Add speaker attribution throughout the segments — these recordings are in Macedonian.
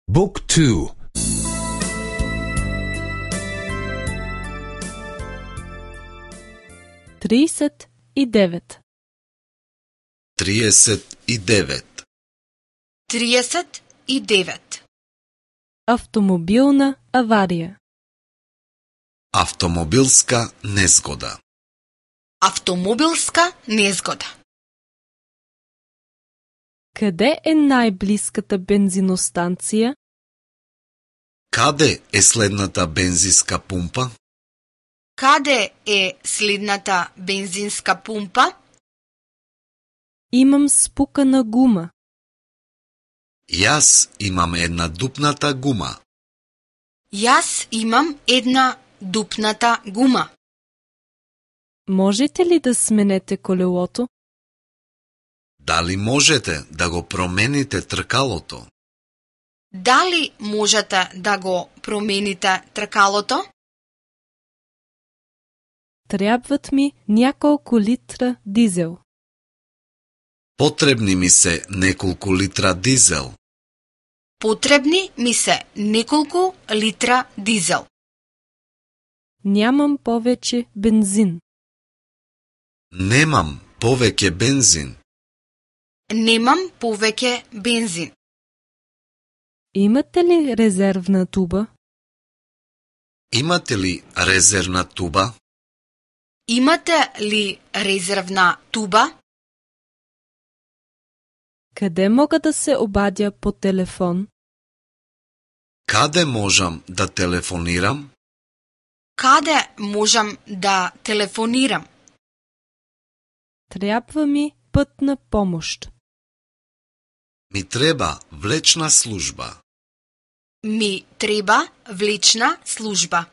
Speaker 1: بوك تو
Speaker 2: 39
Speaker 3: 39
Speaker 4: 39
Speaker 2: Автомобилна авария.
Speaker 3: Автомобилска незгода.
Speaker 4: Автомобилска незгода.
Speaker 2: Къде е най-близката бензиностанция?
Speaker 3: Каде е следната бензинска пумпа?
Speaker 4: Каде е следната бензинска пумпа?
Speaker 2: Имам спукана гума.
Speaker 3: Јас имам една дупната гума.
Speaker 4: Јас имам една дупната гума.
Speaker 2: Можете ли да сменете колелото?
Speaker 3: Дали можете да го промените тркалото?
Speaker 4: Дали можете да го промените тркалото?
Speaker 2: Трябват ми няколко литра дизел.
Speaker 3: Потребни ми се неколку литра дизел.
Speaker 4: Потребни ми се неколку литра дизел.
Speaker 2: Нямам повече бензин.
Speaker 3: Немам повеќе бензин.
Speaker 4: Немам повеќе бензин.
Speaker 2: Имате ли резервна туба?
Speaker 3: Имате ли резервна туба?
Speaker 4: Имате ли резервна туба?
Speaker 2: Къде мога да се обадя по телефон?
Speaker 3: Каде можам да телефонирам?
Speaker 4: Каде можам да телефонирам?
Speaker 2: Трябва ми пътна помощ.
Speaker 3: Ми треба влечна служба.
Speaker 4: Ми треба влечна служба.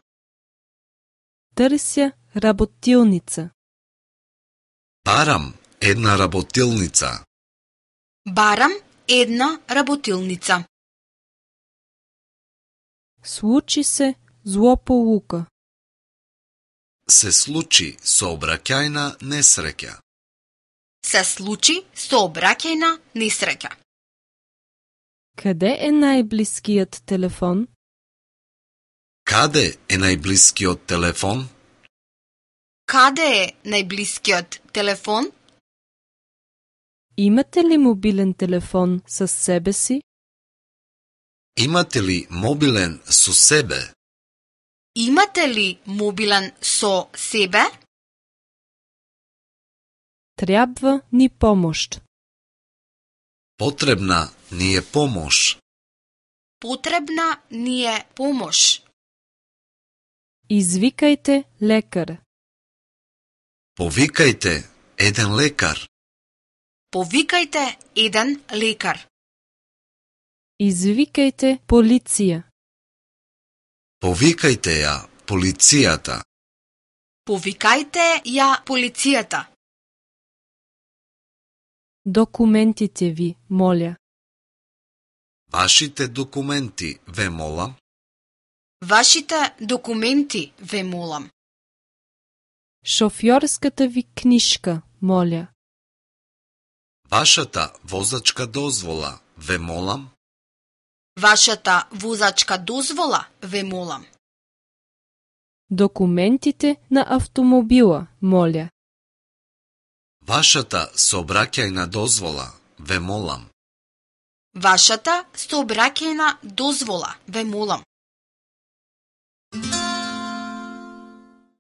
Speaker 2: Търся работилница.
Speaker 3: Барам една работилница.
Speaker 4: Барам една работилница.
Speaker 2: Случи се злополука.
Speaker 3: Се случи сообраќајна несреќа.
Speaker 4: Се случи сообраќајна несреќа.
Speaker 2: Къде е най-близкият телефон?
Speaker 3: Каде е најблискиот телефон?
Speaker 4: Каде е најблискиот телефон?
Speaker 2: Имате ли мобилен телефон със себе си?
Speaker 3: Имате ли мобилен со себе?
Speaker 4: Имате ли мобилен со себе?
Speaker 2: Трябва ни помощ.
Speaker 3: Потребна ни е помош.
Speaker 4: Потребна ни е помош.
Speaker 2: Извикайте лекар.
Speaker 3: Повикајте еден лекар.
Speaker 4: Повикајте еден лекар.
Speaker 2: Извикайте полиция.
Speaker 3: Повикајте ја полицијата.
Speaker 4: Повикајте ја полицијата.
Speaker 2: Документите ви, моля.
Speaker 3: Вашите документи, ве молам.
Speaker 4: Вашите документи, ве молам.
Speaker 2: Шофьорската ви книжка, моля.
Speaker 3: Вашата возачка дозвола, ве молам.
Speaker 4: Вашата возачка дозвола, ве молам.
Speaker 2: Документите на автомобила, моля.
Speaker 3: Вашата сообраќајна дозвола, ве молам.
Speaker 4: Вашата сообраќајна дозвола, ве молам.